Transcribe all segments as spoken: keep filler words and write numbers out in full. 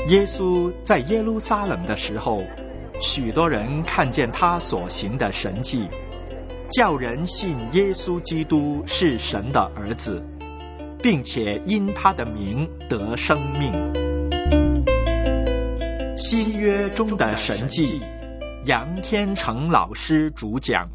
耶稣在耶路撒冷的时候，许多人看见他所行的神迹，叫人信耶稣基督是神的儿子，并且因他的名得生命。新约中的神迹，杨天成老师主讲。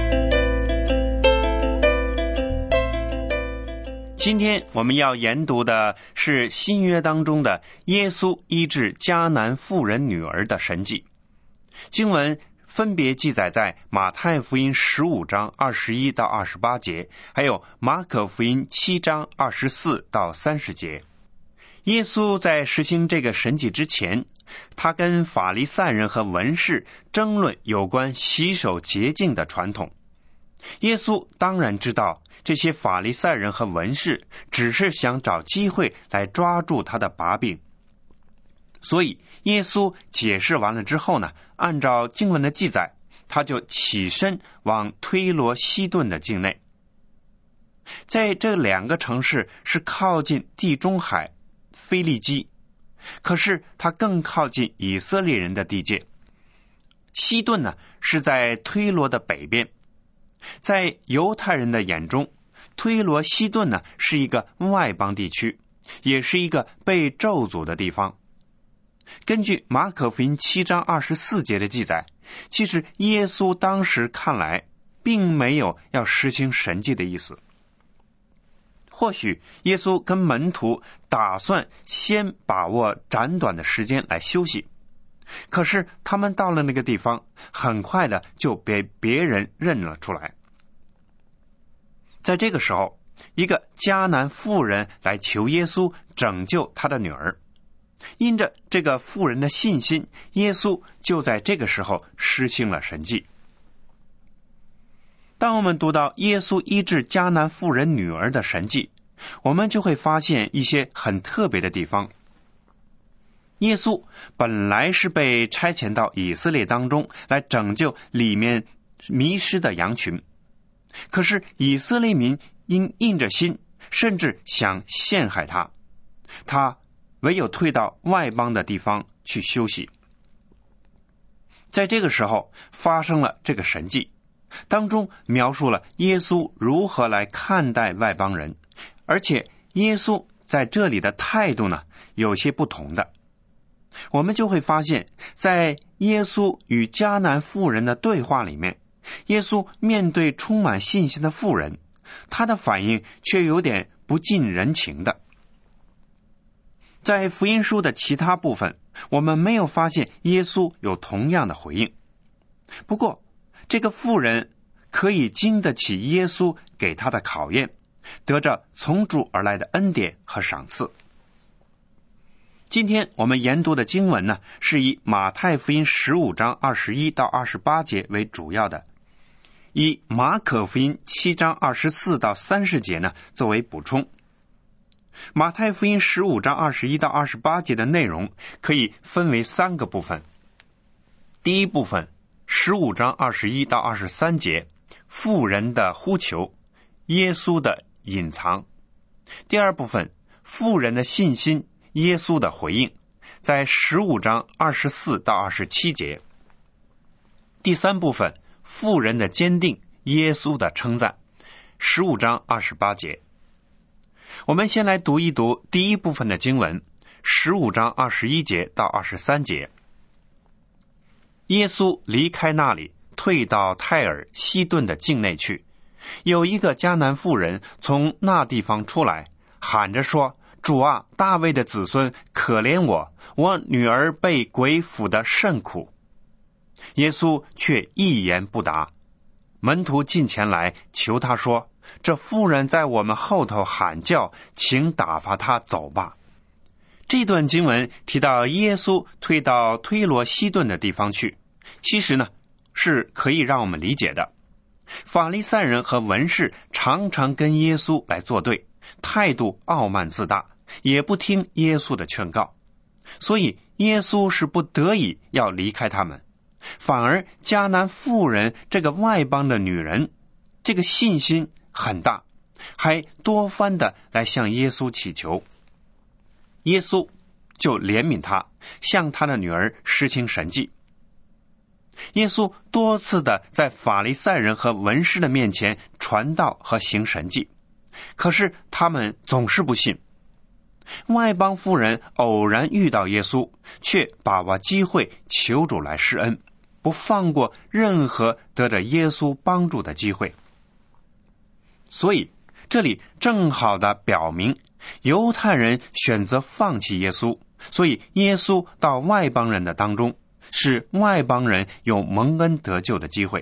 今天我们要研读的是新约当中的耶稣医治迦南妇人女儿的神迹。经文分别记载在马太福音十五章二十一到二十八节，还有马可福音七章二十四到三十节。耶稣在实行这个神迹之前，他跟法利赛人和文士争论有关洗手洁净的传统。耶稣当然知道这些法利赛人和文士只是想找机会来抓住他的把柄，所以耶稣解释完了之后呢，按照经文的记载，他就起身往推罗西顿的境内。在这两个城市是靠近地中海腓利基，可是它更靠近以色列人的地界。西顿呢是在推罗的北边，在犹太人的眼中，推罗西顿呢是一个外邦地区，也是一个被咒诅的地方。根据马可福音七章二十四节的记载，其实耶稣当时看来并没有要实行神迹的意思。或许耶稣跟门徒打算先把握暂短的时间来休息，可是他们到了那个地方，很快的就被别人认了出来。在这个时候，一个迦南妇人来求耶稣拯救他的女儿。因着这个妇人的信心，耶稣就在这个时候施行了神迹。当我们读到耶稣医治迦南妇人女儿的神迹，我们就会发现一些很特别的地方。耶稣本来是被差遣到以色列当中来拯救里面迷失的羊群，可是以色列民因硬着心，甚至想陷害他，他唯有退到外邦的地方去休息。在这个时候发生了这个神迹，当中描述了耶稣如何来看待外邦人，而且耶稣在这里的态度呢有些不同的。我们就会发现，在耶稣与迦南妇人的对话里面，耶稣面对充满信心的妇人，他的反应却有点不近人情的。在福音书的其他部分，我们没有发现耶稣有同样的回应。不过这个妇人可以经得起耶稣给他的考验，得着从主而来的恩典和赏赐。今天我们研读的经文呢，是以马太福音十五章二十一到二十八节为主要的，以马可福音七章二十四到三十节呢作为补充。马太福音十五章二十一到二十八节的内容可以分为三个部分。第一部分，十五章二十一到二十三节，妇人的呼求，耶稣的隐藏。第二部分，妇人的信心，耶稣的回应，在十五章二十四到二十七节。第三部分，妇人的坚定，耶稣的称赞，十五章二十八节。我们先来读一读第一部分的经文，十五章二十一节到二十三节。耶稣离开那里，退到泰尔西顿的境内去。有一个迦南妇人从那地方出来，喊着说：主啊，大卫的子孙，可怜我，我女儿被鬼附得甚苦。耶稣却一言不答。门徒近前来求他说：这妇人在我们后头喊叫，请打发她走吧。这段经文提到耶稣退到推罗西顿的地方去，其实呢是可以让我们理解的。法利赛人和文士常常跟耶稣来作对，态度傲慢自大，也不听耶稣的劝告，所以耶稣是不得已要离开他们。反而迦南妇人这个外邦的女人，这个信心很大，还多番的来向耶稣祈求。耶稣就怜悯他，向他的女儿施行神迹。耶稣多次的在法利赛人和文士的面前传道和行神迹，可是他们总是不信。外邦妇人偶然遇到耶稣，却把握机会求主来施恩，不放过任何得着耶稣帮助的机会。所以这里正好的表明，犹太人选择放弃耶稣，所以耶稣到外邦人的当中，使外邦人有蒙恩得救的机会。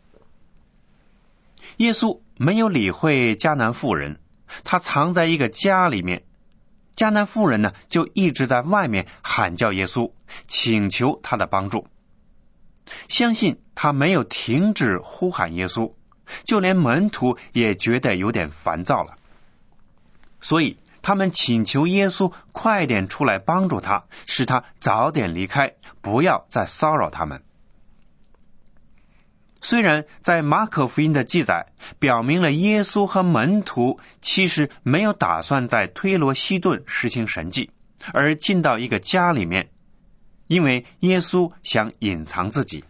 耶稣没有理会迦南妇人，他藏在一个家里面，迦南妇人呢，就一直在外面喊叫耶稣，请求他的帮助。相信他没有停止呼喊耶稣，就连门徒也觉得有点烦躁了，所以他们请求耶稣快点出来帮助他，使他早点离开，不要再骚扰他们。虽然在马可福音的记载表明了耶稣和门徒其实没有打算在推罗西顿实行神迹，而进到一个家里面，因为耶稣想隐藏自己。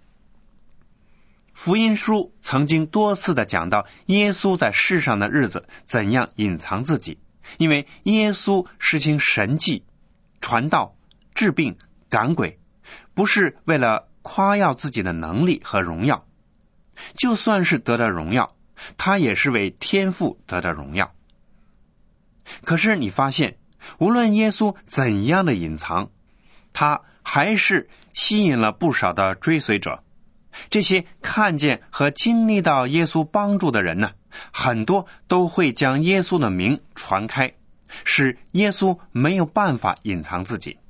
福音书曾经多次的讲到耶稣在世上的日子怎样隐藏自己，因为耶稣实行神迹、传道、治病、赶鬼，不是为了夸耀自己的能力和荣耀，就算是得了荣耀，他也是为天父得的荣耀。可是你发现，无论耶稣怎样的隐藏，他还是吸引了不少的追随者。这些看见和经历到耶稣帮助的人呢，很多都会将耶稣的名传开，使耶稣没有办法隐藏自己。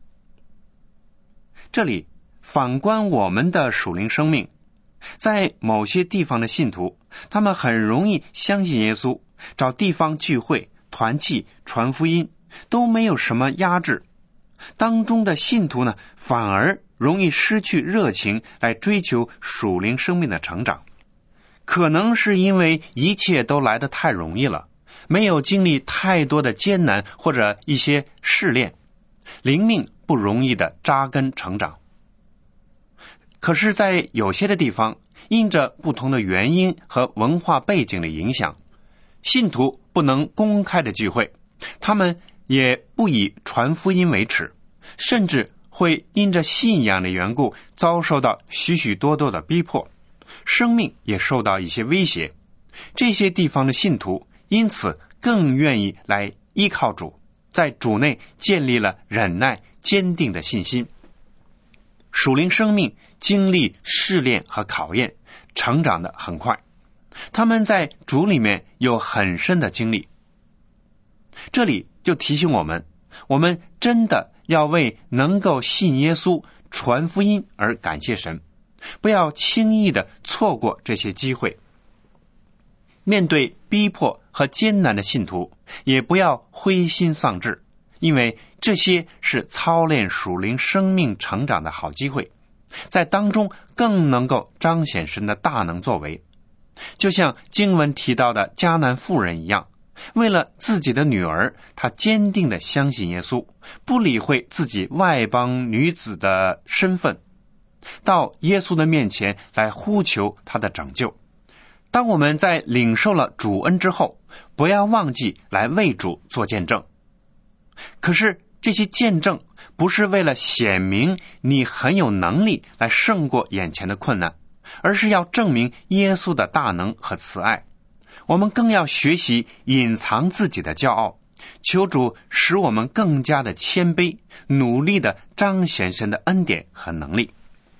这里反观我们的属灵生命，在某些地方的信徒，他们很容易相信耶稣，找地方聚会、团契、传福音，都没有什么压制。当中的信徒呢，反而容易失去热情来追求属灵生命的成长。可能是因为一切都来得太容易了，没有经历太多的艰难或者一些试炼，灵命不容易的扎根成长。可是在有些的地方，因着不同的原因和文化背景的影响，信徒不能公开的聚会，他们也不以传福音为耻，甚至会因着信仰的缘故遭受到许许多多的逼迫，生命也受到一些威胁。这些地方的信徒因此更愿意来依靠主，在主内建立了忍耐坚定的信心。属灵生命经历试炼和考验，成长得很快，他们在主里面有很深的经历。这里就提醒我们，我们真的要为能够信耶稣、传福音而感谢神，不要轻易的错过这些机会。面对逼迫和艰难的信徒，也不要灰心丧志，因为这些是操练属灵生命成长的好机会，在当中更能够彰显神的大能作为。就像经文提到的迦南妇人一样，为了自己的女儿，她坚定地相信耶稣，不理会自己外邦女子的身份，到耶稣的面前来呼求他的拯救。当我们在领受了主恩之后，不要忘记来为主做见证。可是这些见证不是为了显明你很有能力来胜过眼前的困难，而是要证明耶稣的大能和慈爱。我们更要学习隐藏自己的骄傲，求主使我们更加的谦卑，努力的彰显神的恩典和能力。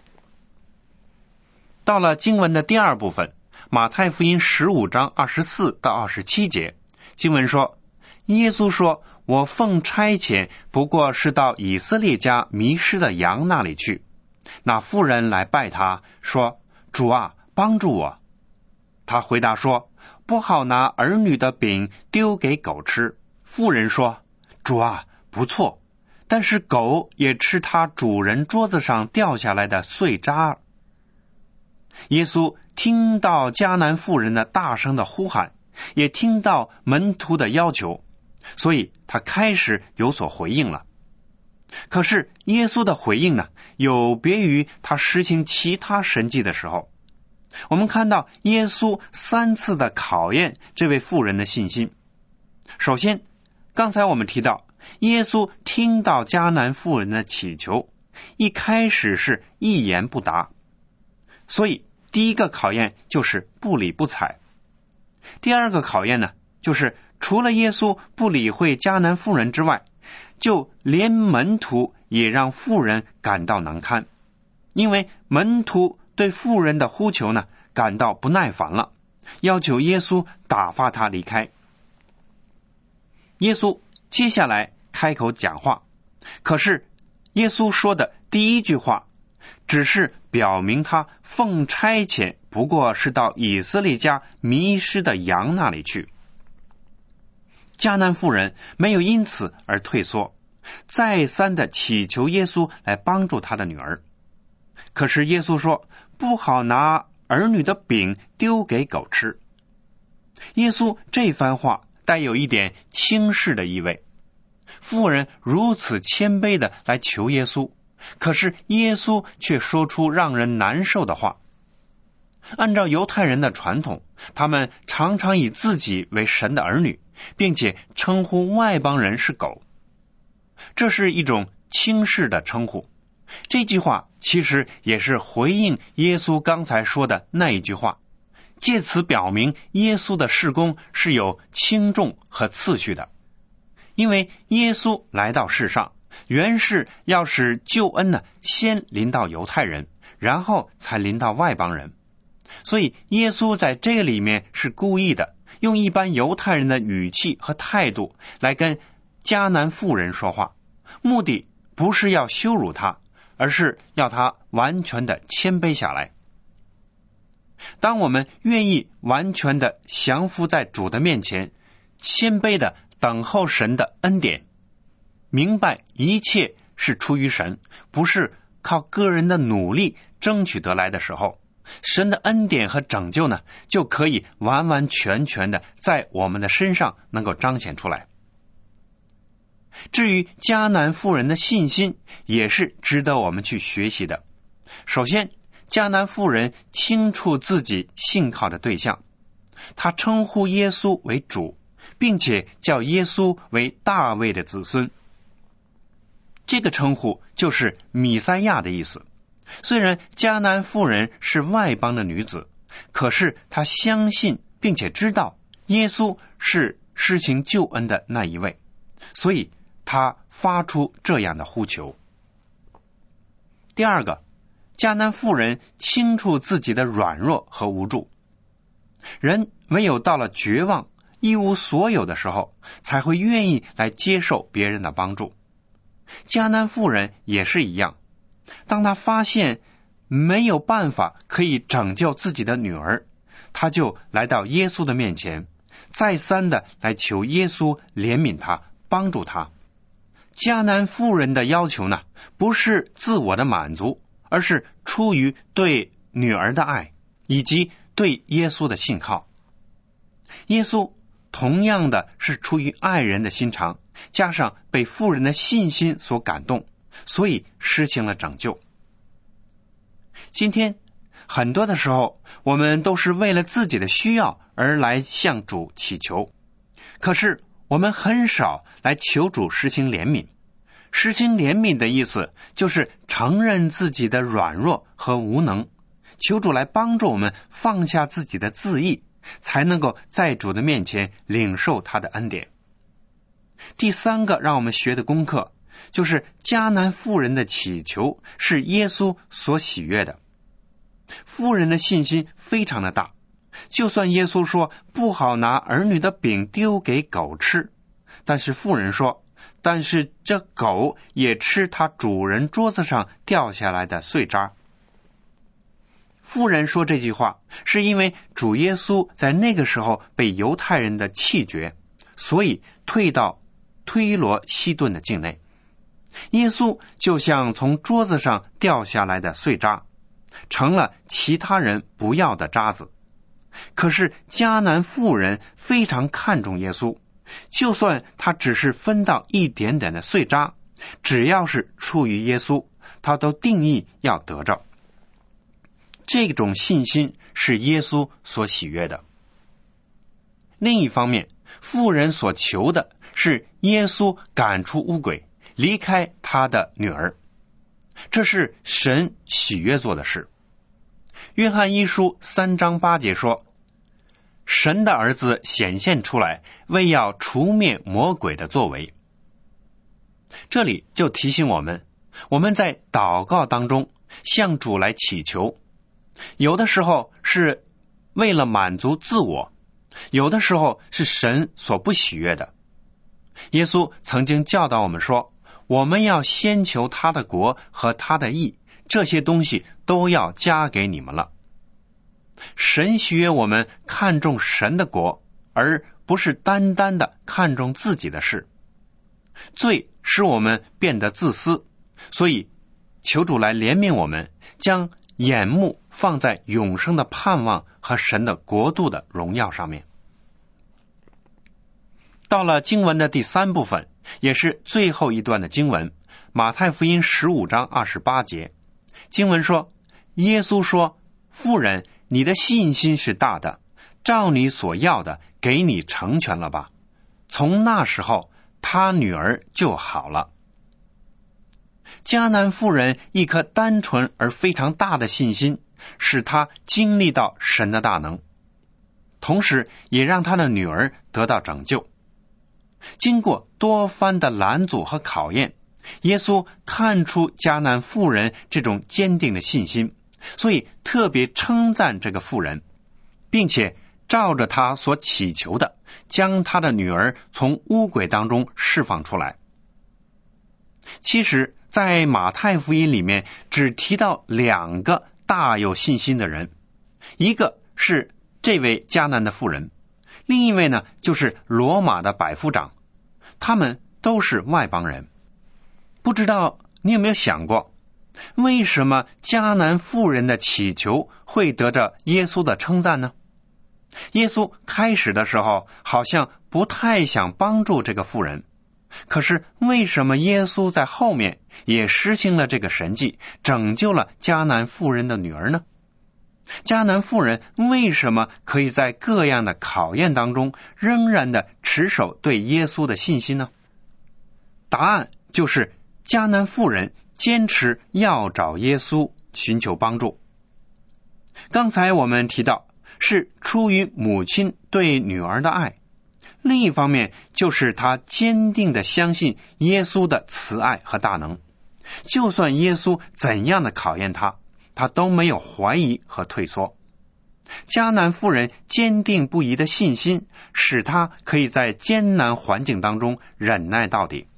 到了经文的第二部分，马太福音十五章二十四到二十七节，经文说，耶稣说，我奉差遣不过是到以色列家迷失的羊那里去。那妇人来拜他，说，主啊，帮助我。他回答说，不好拿儿女的饼丢给狗吃。妇人说，主啊，不错，但是狗也吃它主人桌子上掉下来的碎渣。耶稣听到迦南妇人的大声的呼喊，也听到门徒的要求，所以他开始有所回应了。 可是耶稣的回应呢，有别于他实行其他神迹的时候。我们看到耶稣三次的考验这位妇人的信心。首先，刚才我们提到，耶稣听到迦南妇人的祈求，一开始是一言不答，所以第一个考验就是不理不睬。第二个考验呢，就是除了耶稣不理会迦南妇人之外，就连门徒也让妇人感到难堪，因为门徒对妇人的呼求呢感到不耐烦了，要求耶稣打发他离开。耶稣接下来开口讲话，可是耶稣说的第一句话只是表明他奉差遣不过是到以色列家迷失的羊那里去。迦南妇人没有因此而退缩，再三的祈求耶稣来帮助他的女儿。可是耶稣说，不好拿儿女的饼丢给狗吃。耶稣这番话带有一点轻视的意味。妇人如此谦卑的来求耶稣，可是耶稣却说出让人难受的话。按照犹太人的传统，他们常常以自己为神的儿女，并且称呼外邦人是狗，这是一种轻视的称呼。这句话其实也是回应耶稣刚才说的那一句话，借此表明耶稣的事工是有轻重和次序的。因为耶稣来到世上，原是要使救恩呢先临到犹太人，然后才临到外邦人。所以耶稣在这里面是故意的，用一般犹太人的语气和态度来跟迦南妇人说话，目的不是要羞辱他，而是要他完全的谦卑下来。当我们愿意完全的降服在主的面前，谦卑的等候神的恩典，明白一切是出于神，不是靠个人的努力争取得来的时候，神的恩典和拯救呢，就可以完完全全的在我们的身上能够彰显出来。至于迦南妇人的信心，也是值得我们去学习的。首先，迦南妇人清楚自己信靠的对象，她称呼耶稣为主，并且叫耶稣为大卫的子孙。这个称呼就是弥赛亚的意思。虽然迦南妇人是外邦的女子，可是她相信并且知道耶稣是施行救恩的那一位，所以她发出这样的呼求。第二个，迦南妇人清楚自己的软弱和无助。人唯有到了绝望、一无所有的时候，才会愿意来接受别人的帮助。迦南妇人也是一样，当她发现没有办法可以拯救自己的女儿，她就来到耶稣的面前，再三的来求耶稣怜悯她，帮助她。迦南妇人的要求呢，不是自我的满足，而是出于对女儿的爱，以及对耶稣的信靠。耶稣同样的是出于爱人的心肠，加上被妇人的信心所感动，所以实行了拯救。今天很多的时候，我们都是为了自己的需要而来向主祈求，可是我们很少来求主实行怜悯。实行怜悯的意思就是承认自己的软弱和无能，求主来帮助我们放下自己的自义，才能够在主的面前领受他的恩典。第三个让我们学的功课，就是迦南妇人的祈求是耶稣所喜悦的。妇人的信心非常的大，就算耶稣说不好拿儿女的饼丢给狗吃，但是妇人说，但是这狗也吃它主人桌子上掉下来的碎渣。妇人说这句话，是因为主耶稣在那个时候被犹太人的弃绝，所以退到推罗西顿的境内。耶稣就像从桌子上掉下来的碎渣，成了其他人不要的渣子。可是迦南妇人非常看重耶稣，就算他只是分到一点点的碎渣， 只要是出于耶稣，他都定义要得着。这种信心是耶稣所喜悦的。另一方面，妇人所求的是耶稣赶出污鬼，离开他的女儿，这是神喜悦做的事。约翰一书三章八节说，神的儿子显现出来，为要除灭魔鬼的作为。这里就提醒我们，我们在祷告当中向主来祈求，有的时候是为了满足自我，有的时候是神所不喜悦的。耶稣曾经教导我们说，我们要先求他的国和他的义，这些东西都要加给你们了。神喜悦我们看重神的国，而不是单单的看重自己的事。罪使我们变得自私，所以求主来怜悯我们，将眼目放在永生的盼望和神的国度的荣耀上面。到了经文的第三部分，也是最后一段的经文，马太福音十五章二十八节，经文说，耶稣说，妇人，你的信心是大的，照你所要的给你成全了吧。从那时候，他女儿就好了。迦南妇人一颗单纯而非常大的信心，使她经历到神的大能，同时也让她的女儿得到拯救。经过多番的拦阻和考验，耶稣看出迦南妇人这种坚定的信心，所以特别称赞这个妇人，并且照着他所祈求的，将他的女儿从污鬼当中释放出来。其实在马太福音里面只提到两个大有信心的人，一个是这位迦南的妇人，另一位呢就是罗马的百夫长，他们都是外邦人。不知道你有没有想过，为什么迦南妇人的祈求会得着耶稣的称赞呢？耶稣开始的时候好像不太想帮助这个妇人，可是为什么耶稣在后面也施行了这个神迹，拯救了迦南妇人的女儿呢？迦南妇人为什么可以在各样的考验当中仍然的持守对耶稣的信心呢？答案就是迦南妇人坚持要找耶稣寻求帮助。刚才我们提到是出于母亲对女儿的爱，另一方面就是她坚定的相信耶稣的慈爱和大能，就算耶稣怎样的考验她，她都没有怀疑和退缩。迦南妇人坚定不移的信心，使她可以在艰难环境当中忍耐到底。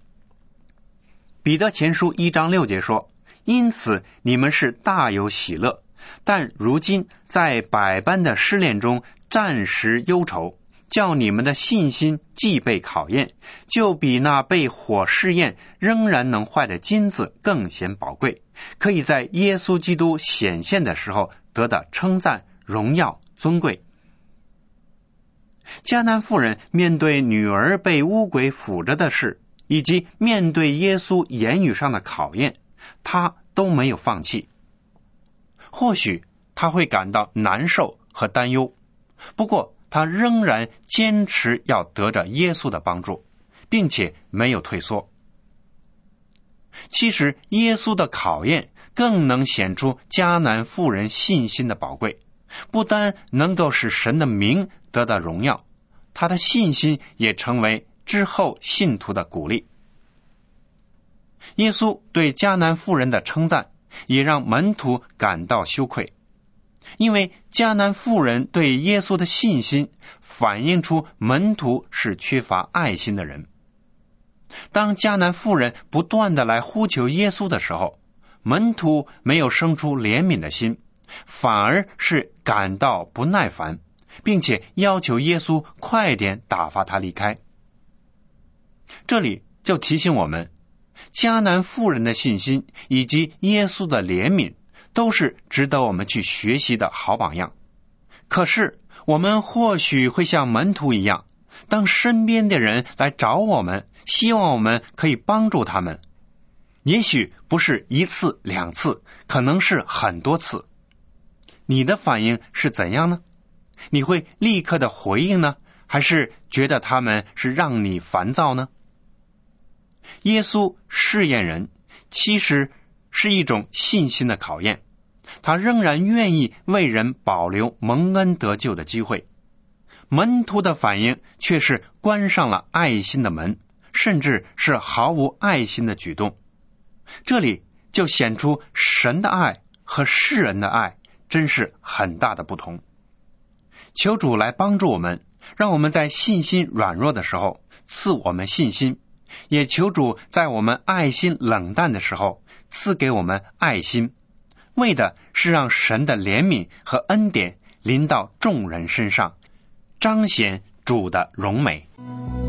彼得前书一章六节说，因此你们是大有喜乐，但如今在百般的试炼中暂时忧愁，叫你们的信心既被考验，就比那被火试验仍然能坏的金子更显宝贵，可以在耶稣基督显现的时候得到称赞、荣耀、尊贵。迦南妇人面对女儿被污鬼附着的事，以及面对耶稣言语上的考验，她都没有放弃。或许她会感到难受和担忧，不过她仍然坚持要得着耶稣的帮助，并且没有退缩。其实耶稣的考验更能显出迦南妇人信心的宝贵，不单能够使神的名得到荣耀，她的信心也成为之后信徒的鼓励。耶稣对迦南妇人的称赞也让门徒感到羞愧，因为迦南妇人对耶稣的信心反映出门徒是缺乏爱心的人。当迦南妇人不断的来呼求耶稣的时候，门徒没有生出怜悯的心，反而是感到不耐烦，并且要求耶稣快点打发他离开。这里就提醒我们，迦南妇人的信心以及耶稣的怜悯都是值得我们去学习的好榜样。可是我们或许会像门徒一样， 当身边的人来找我们，希望我们可以帮助他们，也许不是一次两次，可能是很多次，你的反应是怎样呢？你会立刻的回应呢，还是觉得他们是让你烦躁呢？耶稣试验人，其实是一种信心的考验，他仍然愿意为人保留蒙恩得救的机会。门徒的反应却是关上了爱心的门，甚至是毫无爱心的举动。这里就显出神的爱和世人的爱真是很大的不同。求主来帮助我们，让我们在信心软弱的时候赐我们信心，也求主在我们爱心冷淡的时候赐给我们爱心，为的是让神的怜悯和恩典临到众人身上，彰显主的荣美。